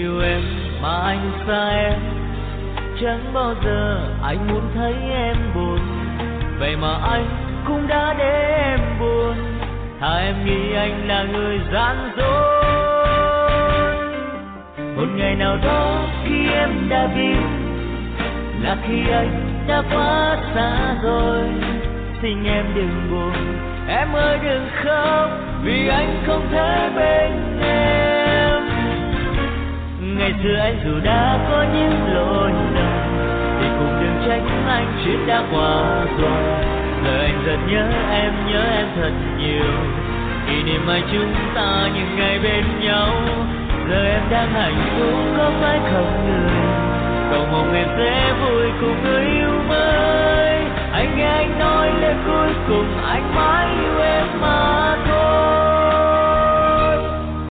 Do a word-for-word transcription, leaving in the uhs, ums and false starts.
yêu em mà anh xa em, chẳng bao giờ anh muốn thấy em buồn. Vậy mà anh cũng đã để em buồn, thà em nghĩ anh là người gian dối. Một ngày nào đó khi em đã biết là khi anh đã quá xa rồi, xin em đừng buồn, em ơi đừng khóc, vì anh không thể bên em. Ngày xưa anh dù đã có những lỗi lầm thì cũng đừng trách anh, chuyện đã qua rồi. Giờ anh rất nhớ em, nhớ em thật nhiều, kỷ niệm mai chúng ta những ngày bên nhau. Giờ em đang hạnh phúc có phải không người, cầu mong em sẽ vui cùng người yêu mới. Anh nghe anh nói lời cuối cùng, anh mãi yêu